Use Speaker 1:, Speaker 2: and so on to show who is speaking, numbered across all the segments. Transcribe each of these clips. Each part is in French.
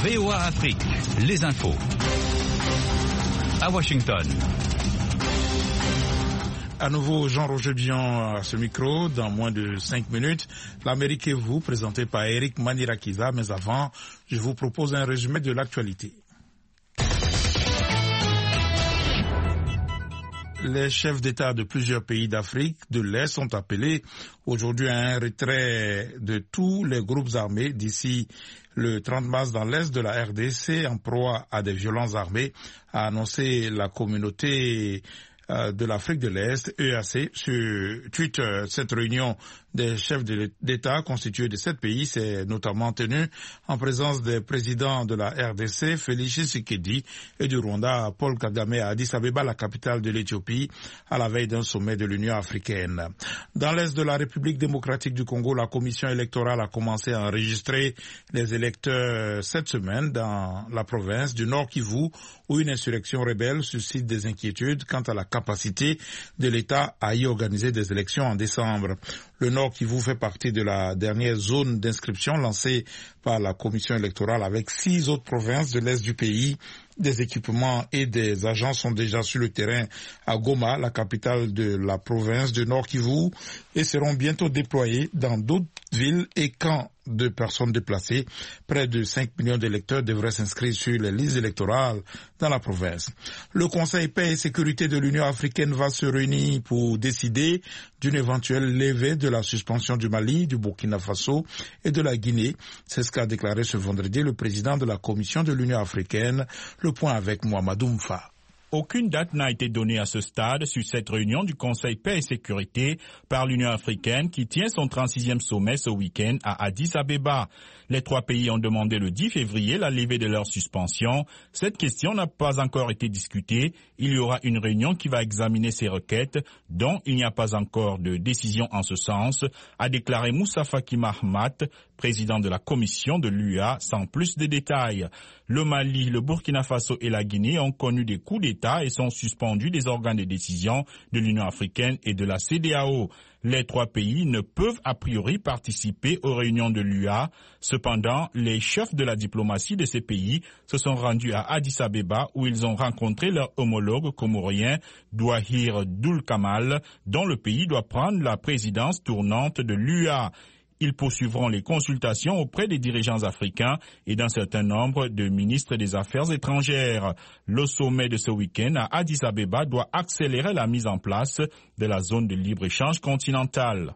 Speaker 1: VOA Afrique, les infos. À Washington.
Speaker 2: À nouveau, Jean-Roger Dion à ce micro. Dans moins de 5 minutes, l'Amérique et vous, présenté par Eric Manirakiza. Mais avant, je vous propose un résumé de l'actualité. Les chefs d'État de plusieurs pays d'Afrique de l'Est sont appelés aujourd'hui à un retrait de tous les groupes armés d'ici le 30 mars dans l'Est de la RDC en proie à des violences armées, a annoncé la communauté de l'Afrique de l'Est, EAC, sur Twitter. Cette réunion des chefs d'État constitués de 7 pays s'est notamment tenue en présence des présidents de la RDC, Félix Tshisekedi, et du Rwanda, Paul Kagame, à Addis Abeba, la capitale de l'Éthiopie, à la veille d'un sommet de l'Union africaine. Dans l'Est de la République démocratique du Congo, la commission électorale a commencé à enregistrer les électeurs cette semaine dans la province du Nord Kivu, où une insurrection rebelle suscite des inquiétudes quant à la capacité de l'État à y organiser des élections en décembre. Le Nord Kivu fait partie de la dernière zone d'inscription lancée par la commission électorale avec 6 autres provinces de l'Est du pays. Des équipements et des agents sont déjà sur le terrain à Goma, la capitale de la province de Nord Kivu, et seront bientôt déployés dans d'autres villes et camps de personnes déplacées. Près de 5 millions d'électeurs devraient s'inscrire sur les listes électorales dans la province. Le Conseil paix et sécurité de l'Union africaine va se réunir pour décider d'une éventuelle levée de la suspension du Mali, du Burkina Faso et de la Guinée. C'est ce qu'a déclaré ce vendredi le président de la Commission de l'Union africaine. Le point avec Mohamedou Mfa.
Speaker 3: Aucune date n'a été donnée à ce stade sur cette réunion du Conseil paix et sécurité par l'Union africaine qui tient son 36e sommet ce week-end à Addis Abeba. Les 3 pays ont demandé le 10 février la levée de leur suspension. Cette question n'a pas encore été discutée. Il y aura une réunion qui va examiner ces requêtes, dont il n'y a pas encore de décision en ce sens, a déclaré Moussa Faki Mahamat, président de la commission de l'UA, sans plus de détails. Le Mali, le Burkina Faso et la Guinée ont connu des coups d'État et sont suspendus des organes de décision de l'Union africaine et de la CEDEAO. Les 3 pays ne peuvent a priori participer aux réunions de l'UA. Cependant, les chefs de la diplomatie de ces pays se sont rendus à Addis Abeba où ils ont rencontré leur homologue comorien Douahir Doul Kamal, dont le pays doit prendre la présidence tournante de l'UA. Ils poursuivront les consultations auprès des dirigeants africains et d'un certain nombre de ministres des Affaires étrangères. Le sommet de ce week-end à Addis Abeba doit accélérer la mise en place de la zone de libre-échange continentale.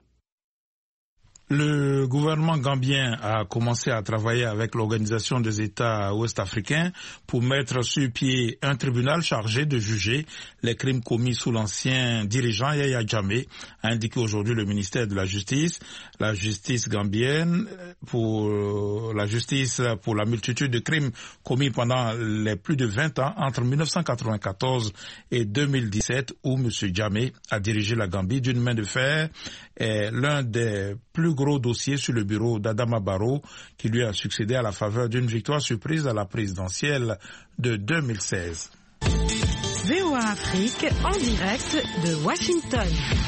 Speaker 2: Le gouvernement gambien a commencé à travailler avec l'Organisation des États ouest-africains pour mettre sur pied un tribunal chargé de juger les crimes commis sous l'ancien dirigeant Yaya Jammeh, a indiqué aujourd'hui le ministère de la Justice. La justice gambienne pour la multitude de crimes commis pendant les plus de 20 ans entre 1994 et 2017 où M. Jammeh a dirigé la Gambie d'une main de fer est l'un des plus gros dossiers sur le bureau d'Adama Barrow qui lui a succédé à la faveur d'une victoire surprise à la présidentielle de 2016.
Speaker 4: VOA Afrique en direct de Washington.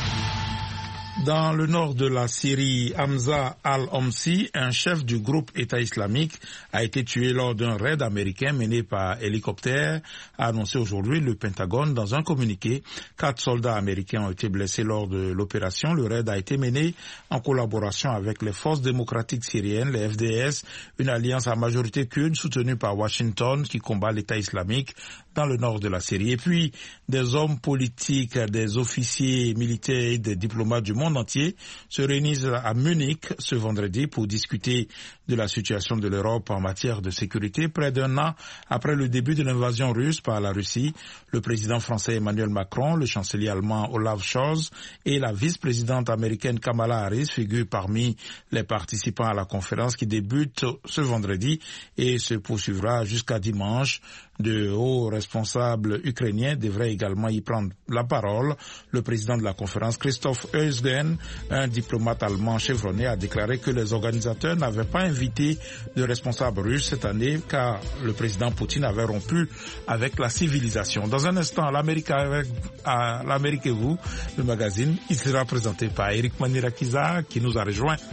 Speaker 2: Dans le nord de la Syrie, Hamza al-Homsi, un chef du groupe État islamique, a été tué lors d'un raid américain mené par hélicoptère, a annoncé aujourd'hui le Pentagone dans un communiqué. 4 soldats américains ont été blessés lors de l'opération. Le raid a été mené en collaboration avec les forces démocratiques syriennes, les FDS, une alliance à majorité kurde soutenue par Washington qui combat l'État islamique dans le nord de la Syrie. Et puis, des hommes politiques, des officiers militaires et des diplomates du monde entier se réunissent à Munich ce vendredi pour discuter de la situation de l'Europe en matière de sécurité. Près d'un an après le début de l'invasion russe par la Russie, le président français Emmanuel Macron, le chancelier allemand Olaf Scholz et la vice-présidente américaine Kamala Harris figurent parmi les participants à la conférence qui débute ce vendredi et se poursuivra jusqu'à dimanche. De hauts responsables ukrainiens devraient également y prendre la parole. Le président de la conférence, Christoph Eusgen, un diplomate allemand chevronné, a déclaré que les organisateurs n'avaient pas invité de responsables russes cette année car le président Poutine avait rompu avec la civilisation. Dans un instant, l'Amérique et vous, le magazine, il sera présenté par Eric Manirakiza qui nous a rejoint.